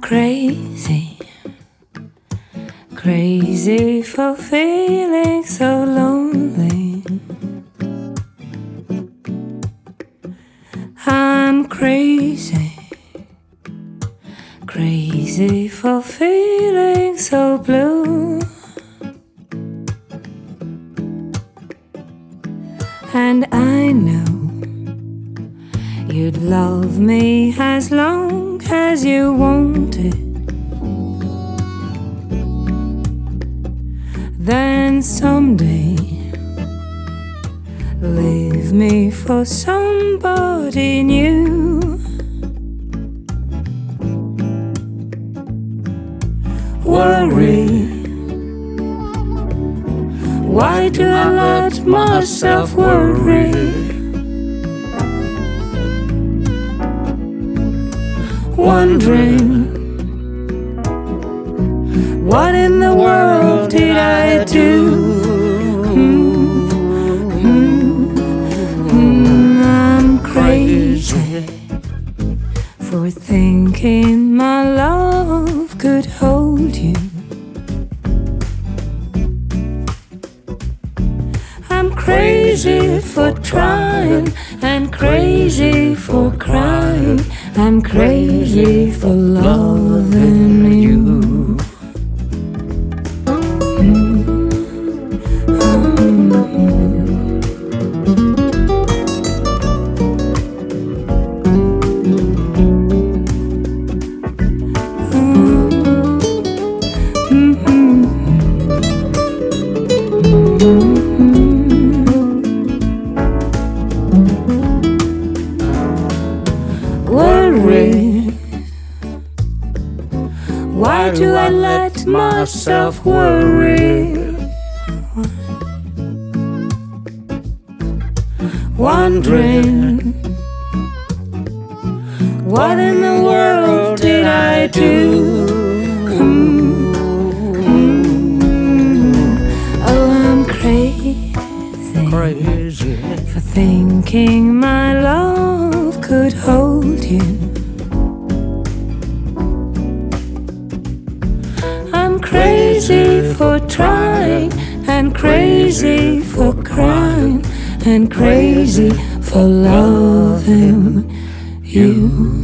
crazy, crazy for feeling so lonely. I'm crazy, crazy for feeling so blue. And I know you'd love me as long as you wanted. Then someday leave me for somebody new. Worry, why do I let myself worry? Wondering, what in the world did I do? I'm crazy for thinking my love could hold you. I'm crazy for trying and crazy for crying. I'm crazy for loving you. Worry, why do I let myself worry? Wondering, what in the world did I do? Oh, I'm crazy for thinking my love could hold you. I'm crazy for trying and crazy for crying and crazy for loving you.